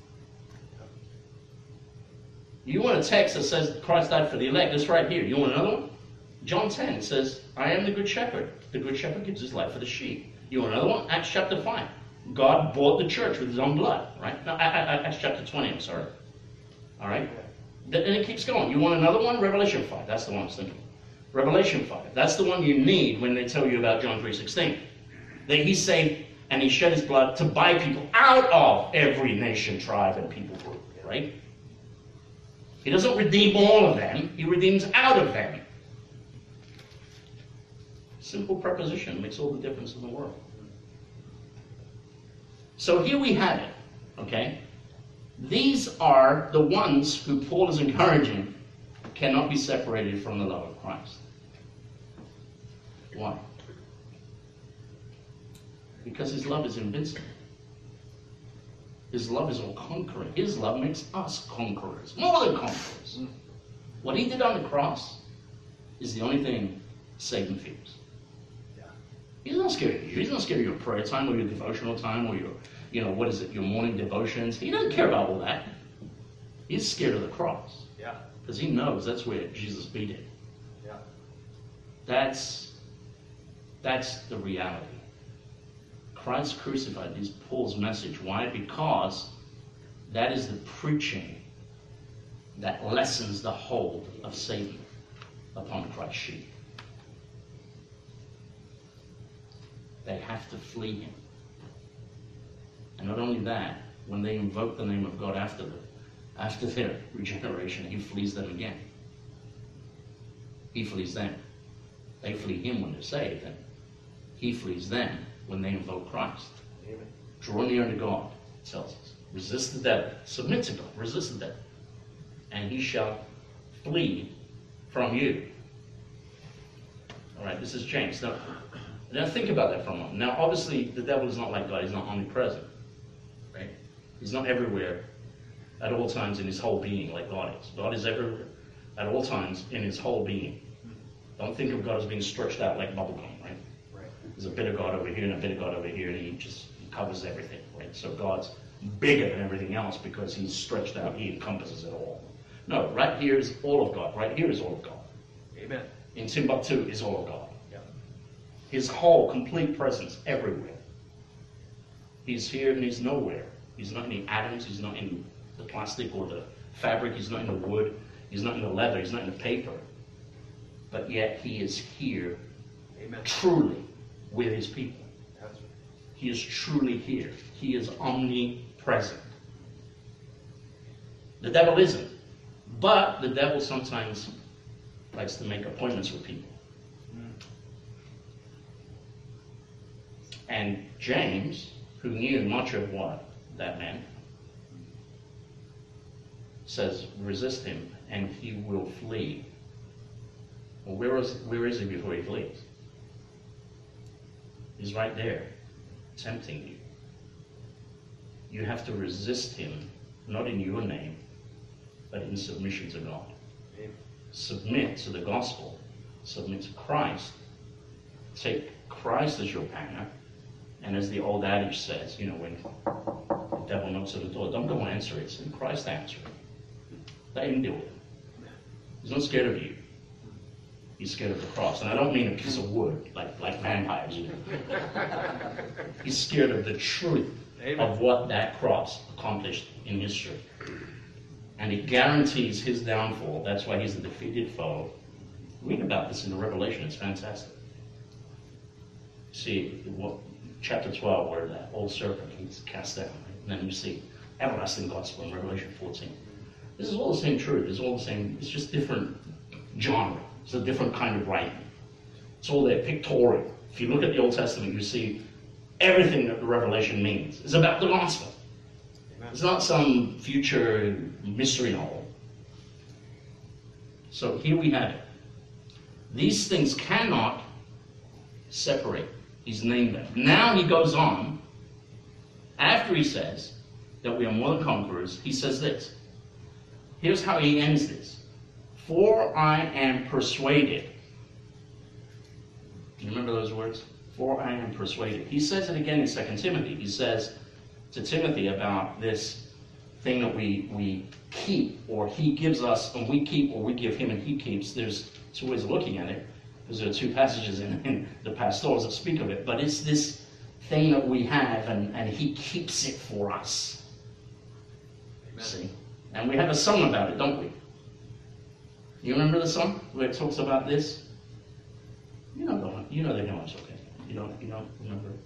You want a text that says Christ died for the elect? It's right here. You want another one? John ten says, I am the good shepherd. The good shepherd gives his life for the sheep. You want another one? Acts chapter five. God bought the church with his own blood, right? No, Acts chapter twenty, I'm sorry. All right? Then it keeps going. You want another one? Revelation five. That's the one I was thinking. Revelation five. That's the one you need when they tell you about John three sixteen. That he saved and he shed his blood to buy people out of every nation, tribe, and people group, right? He doesn't redeem all of them. He redeems out of them. Simple preposition makes all the difference in the world. So here we have it, okay? These are the ones who Paul is encouraging cannot be separated from the love of Christ. Why? Because his love is invincible. His love is all conquering. His love makes us conquerors, more than conquerors. What he did on the cross is the only thing Satan fears. Yeah. He's not scared of you. He's not scared of your prayer time or your devotional time or your, you know, what is it, your morning devotions. He doesn't care about all that. He's scared of the cross. Yeah. Because he knows that's where Jesus beat it. Yeah. That's, that's the reality. Christ crucified is Paul's message. Why? Because that is the preaching that lessens the hold of Satan upon Christ's sheep. They have to flee him. And not only that, when they invoke the name of God after the, after their regeneration, he flees them again. He flees them. They flee him when they're saved, and he flees them when they invoke Christ. Amen. Draw near to God, it tells us. Resist the devil. Submit to God. Resist the devil. And he shall flee from you. All right, this is James. Now, now think about that for a moment. Now, obviously, the devil is not like God. He's not omnipresent. Right? He's not everywhere at all times in his whole being like God is. God is everywhere at all times in his whole being. Don't think of God as being stretched out like bubblegum, right? Right. There's a bit of God over here and a bit of God over here, and he just he covers everything, right? So God's bigger than everything else because he's stretched out. He encompasses it all. No, right here is all of God. Right here is all of God. Amen. In Timbuktu is all of God. Yeah. His whole complete presence everywhere. He's here and he's nowhere. He's not in the atoms. He's not in the plastic or the fabric. He's not in the wood. He's not in the leather. He's not in the paper. But yet he is here. Amen. Truly with his people. That's right. He is truly here. He is omnipresent. The devil isn't. But the devil sometimes likes to make appointments with people. Mm. And James, who knew much of what that meant, says, resist him and he will flee. Well, where is, where is he before he flees? He's right there, tempting you. You have to resist him, not in your name, but in submission to God. Amen. Submit to the gospel. Submit to Christ. Take Christ as your banner. And as the old adage says, you know, when the devil knocks at the door, don't go and answer it. Send Christ answer it. Let him deal with it. He's not scared of you. He's scared of the cross. And I don't mean a piece of wood, like, like vampires. He's scared of the truth Amen. Of what that cross accomplished in history. And it guarantees his downfall. That's why he's a defeated foe. Read about this in the Revelation. It's fantastic. See, what, chapter twelve, where that old serpent he's cast down. Right? And then you see everlasting gospel in Revelation fourteen. This is all the same truth. It's all the same. It's just different genre. It's a different kind of writing. It's all there, pictorial. If you look at the Old Testament, you see everything that the Revelation means. It's about the gospel. It's not some future mystery novel. So here we have it. These things cannot separate. He's named them. Now he goes on, after he says that we are more than conquerors, he says this. Here's how he ends this. For I am persuaded. Do you remember those words? For I am persuaded. He says it again in Second Timothy. He says to Timothy about this thing that we, we keep, or he gives us, and we keep, or we give him and he keeps. There's two ways of looking at it, because there are two passages in, in the pastors that speak of it, but it's this thing that we have, and, and he keeps it for us. Amen. See? And we have a song about it, don't we? You remember the song where it talks about this? You know the one. You know the hymn, okay. You don't, you don't remember it?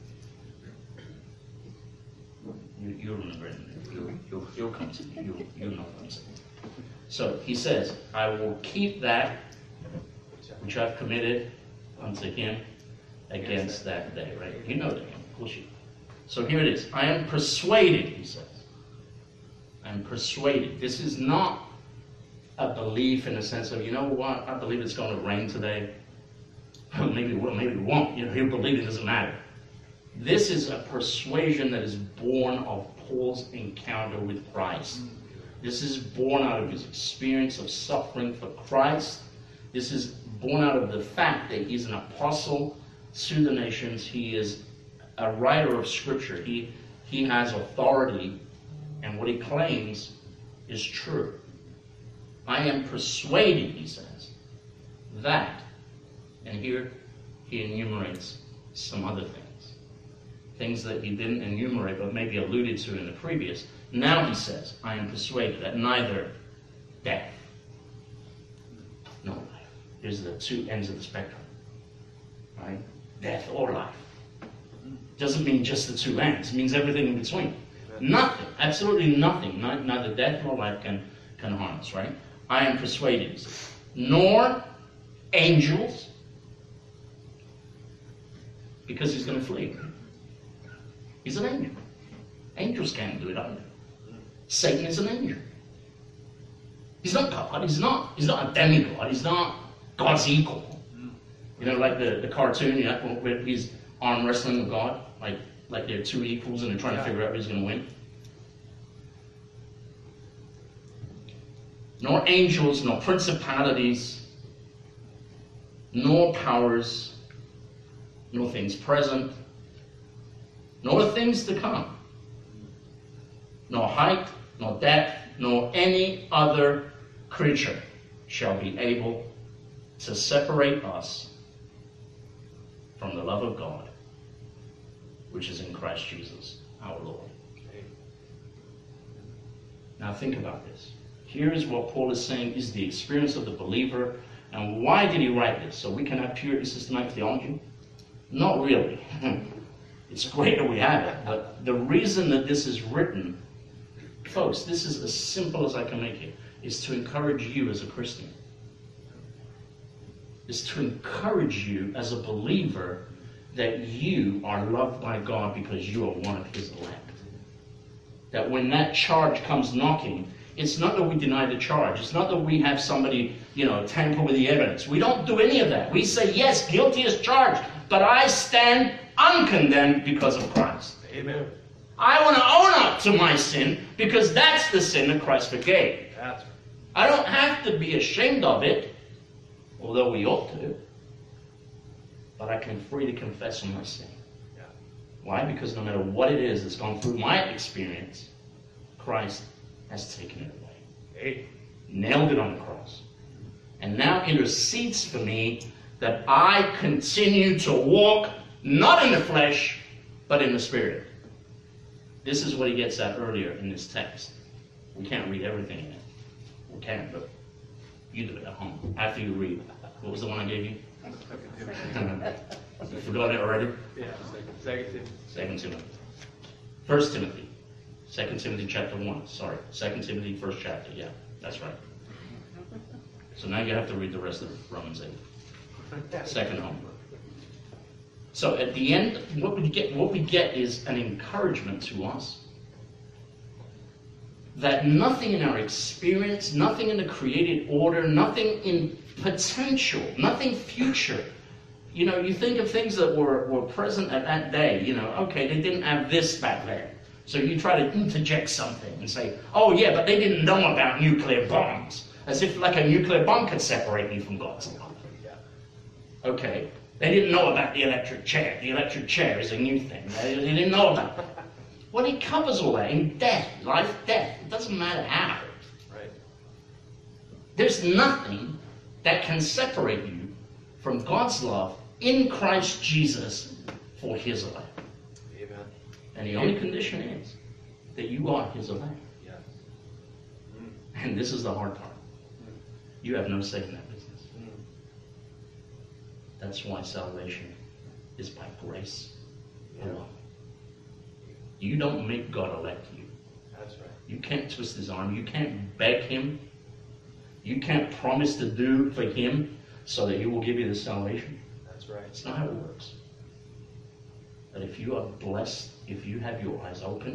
You, you'll remember it. You'll, you'll, you'll come to me. You'll, you'll know what I'm saying. So he says, I will keep that which I've committed unto him against that day. Right? You know the hymn. Of course you know. So here it is. I am persuaded, he says. I'm persuaded. This is not a belief in the sense of, you know what, I believe it's going to rain today. Maybe it will, maybe it won't. You know, you believe it doesn't matter. This is a persuasion that is born of Paul's encounter with Christ. This is born out of his experience of suffering for Christ. This is born out of the fact that he's an apostle to the nations. He is a writer of Scripture. He, he has authority, and what he claims is true. I am persuaded, he says, that, and here he enumerates some other things. Things that he didn't enumerate, but maybe alluded to in the previous. Now he says, I am persuaded that neither death nor life. Here's the two ends of the spectrum. Right? Death or life. Doesn't mean just the two ends. It means everything in between. Nothing, absolutely nothing, neither death nor life can, can harm us, right? I am persuaded, he says, nor angels, because he's going to flee. He's an angel. Angels can't do it either. Satan is an angel. He's not God. He's not. He's not a demigod. He's not God's equal. You know, like the, the cartoon, yeah, where he's arm wrestling with God, like like they're two equals and they're trying yeah. to figure out who's going to win. Nor angels, nor principalities, nor powers, nor things present, nor things to come, nor height, nor depth, nor any other creature shall be able to separate us from the love of God, which is in Christ Jesus, our Lord. Now think about this. Here is what Paul is saying is the experience of the believer. And why did he write this? So we can have pure and systematic theology? Not really. It's great that we have it, but the reason that this is written, folks, this is as simple as I can make it, is to encourage you as a Christian. Is to encourage you as a believer that you are loved by God because you are one of his elect. That when that charge comes knocking, it's not that we deny the charge. It's not that we have somebody, you know, tamper with the evidence. We don't do any of that. We say, yes, guilty as charged, but I stand uncondemned because of Christ. Amen. I want to own up to my sin because that's the sin that Christ forgave. That's right. I don't have to be ashamed of it, although we ought to, but I can freely confess my sin. Yeah. Why? Because no matter what it is that's gone through my experience, Christ has taken it away. Hey. Nailed it on the cross. And now intercedes for me that I continue to walk not in the flesh, but in the Spirit. This is what he gets at earlier in this text. We can't read everything in it. We can, but you do it at home. After you read. What was the one I gave you? You forgot it already? Yeah, Second Timothy. Second Timothy. First Timothy. Second Timothy chapter one. Sorry. Second Timothy first chapter. Yeah, that's right. So now you have to read the rest of Romans eight. Second homework. So at the end, what we get, what we get is an encouragement to us that nothing in our experience, nothing in the created order, nothing in potential, nothing future. You know, you think of things that were, were present at that day. You know, okay, they didn't have this back then. So you try to interject something and say, oh yeah, but they didn't know about nuclear bombs. As if like a nuclear bomb could separate me from God's love. Okay, they didn't know about the electric chair. The electric chair is a new thing. They, they didn't know about that. Well, he covers all that in death, life, death. It doesn't matter how. Right. There's nothing that can separate you from God's love in Christ Jesus for his elect. Amen. And the only condition is that you are his elect. Yeah. Mm. And this is the hard part. Mm. You have no say in that business. Mm. That's why salvation is by grace Yeah. alone. You don't make God elect you. That's right. You can't twist his arm. You can't beg him. You can't promise to do for him so that he will give you the salvation. That's right. That's not how it works. But if you are blessed, if you have your eyes open,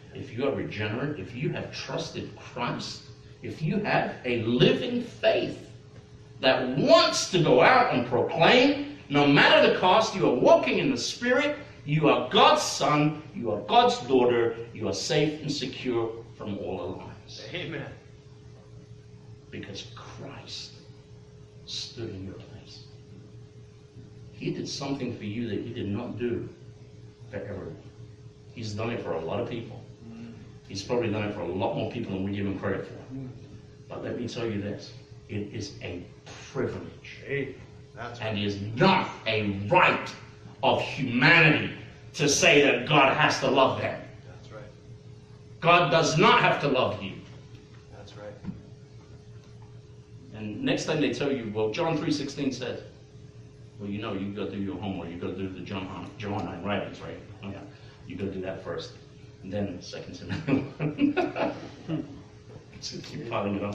if you are regenerate, if you have trusted Christ, if you have a living faith that wants to go out and proclaim, no matter the cost, you are walking in the Spirit, you are God's son, you are God's daughter, you are safe and secure from all alarms. Amen. Because Christ stood in your place. He did something for you that he did not do for everyone. He's done it for a lot of people. He's probably done it for a lot more people than we give him credit for. But let me tell you this, it is a privilege. Hey, that's right. And it is not a right of humanity to say that God has to love them. That's right. God does not have to love you. That's right. And next time they tell you, well, John three sixteen says, well, you know, you've got to do your homework. You've got to do the John, Johannine writings, right? Yeah. You've got to do that first. And then Second Timothy. Just keep piling it up.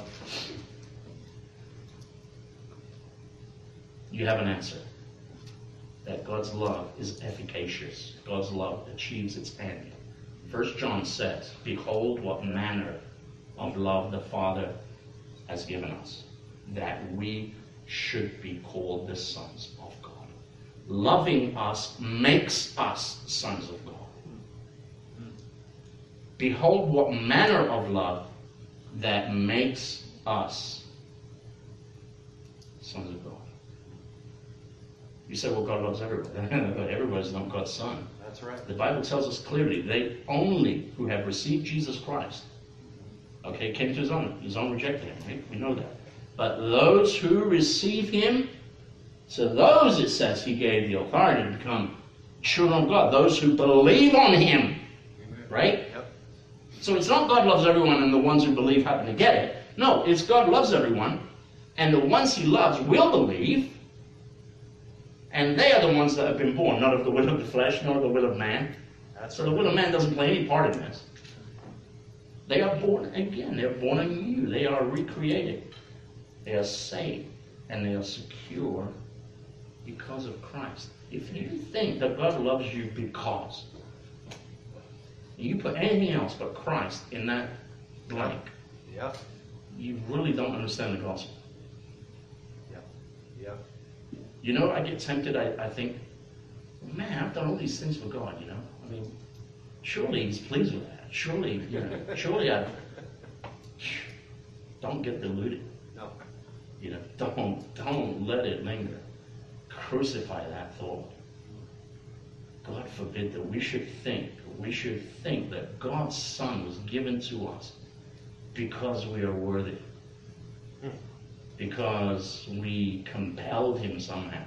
You have an answer. That God's love is efficacious. God's love achieves its end. First John says, behold what manner of love the Father has given us, that we should be called the sons of God. Loving us makes us sons of God. Behold what manner of love that makes us sons of God. You say, well, God loves everybody. Everybody's not God's son. That's right. The Bible tells us clearly, they only who have received Jesus Christ, okay, came to his own. His own rejected him, right? We know that. But those who receive him, to those it says he gave the authority to become children of God. Those who believe on him, right? Yep. So it's not God loves everyone and the ones who believe happen to get it. No, it's God loves everyone, and the ones he loves will believe, and they are the ones that have been born, not of the will of the flesh, not of the will of man. That's So the will of man doesn't play any part in this. They are born again. They're born anew. They are recreated. They are saved, and they are secure because of Christ. If you think that God loves you because you put anything else but Christ in that blank, Yep. you really don't understand the gospel. Yep. Yep. You know, I get tempted, I, I think, man, I've done all these things for God, you know. I mean, surely he's pleased with that. Surely, you know, surely I... Don't get deluded. No. You know, don't, don't let it linger. Crucify that thought. God forbid that we should think, we should think that God's Son was given to us because we are worthy. Because we compelled him somehow.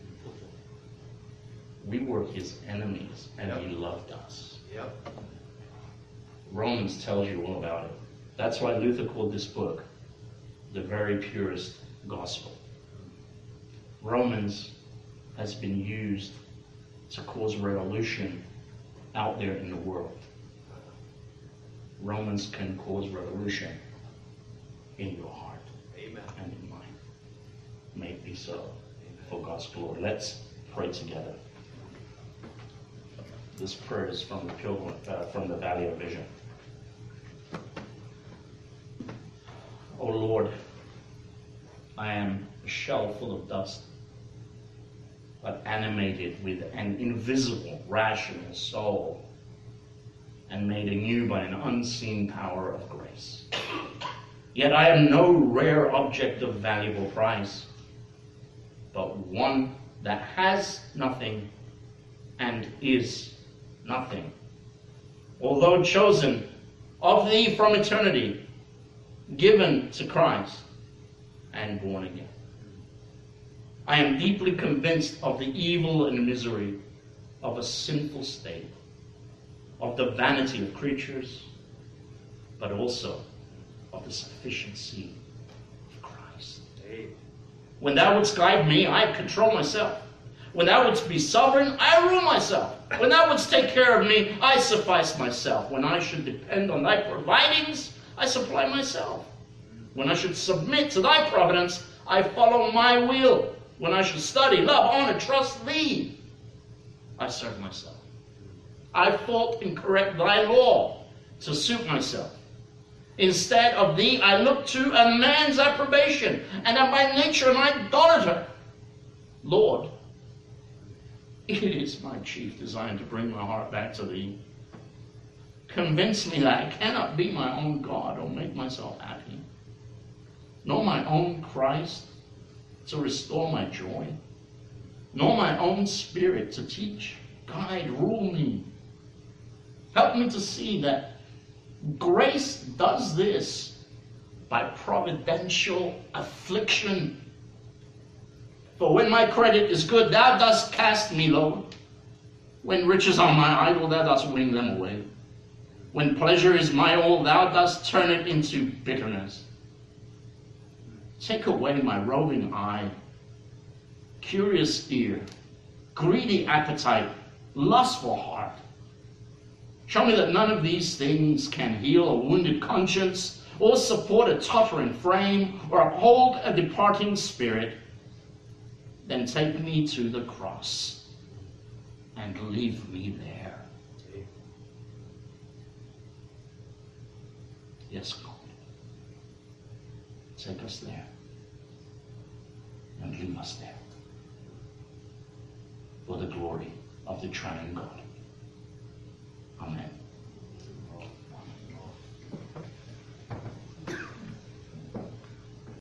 We were his enemies, and Yep. he loved us. Yep. Romans tells you all about it. That's why Luther called this book the very purest gospel. Romans has been used to cause revolution out there in the world. Romans can cause revolution in your heart. Amen. And in mine. May it be so for God's glory. Let's pray together. This prayer is from the pilgrim, uh, from the Valley of Vision. Oh Lord, I am a shell full of dust, but animated with an invisible, rational soul, and made anew by an unseen power of grace. Yet I am no rare object of valuable price, but one that has nothing and is nothing. Although chosen of thee from eternity, given to Christ, and born again. I am deeply convinced of the evil and misery of a sinful state, of the vanity of creatures, but also of the sufficiency of Christ. Hey. When thou wouldst guide me, I control myself. When thou wouldst be sovereign, I rule myself. When thou wouldst take care of me, I suffice myself. When I should depend on thy providings, I supply myself. When I should submit to thy providence, I follow my will. When I should study, love, honor, trust thee, I serve myself. I fault and correct thy law. to suit myself. Instead of thee, I look to a man's approbation, and am by nature an idolater. Lord, it is my chief desire to bring my heart back to thee. Convince me that I cannot be my own God or make myself happy, nor my own Christ to restore my joy, nor my own spirit to teach, guide, rule me. Help me to see that grace does this by providential affliction. For when my credit is good, thou dost cast me low. When riches are my idol, thou dost wing them away. When pleasure is my all, thou dost turn it into bitterness. Take away my roving eye, curious ear, greedy appetite, lustful heart. Show me that none of these things can heal a wounded conscience, or support a tottering frame, or uphold a departing spirit. Then take me to the cross and leave me there. Yes, God. Take us there and leave us there for the glory of the triune God. Amen.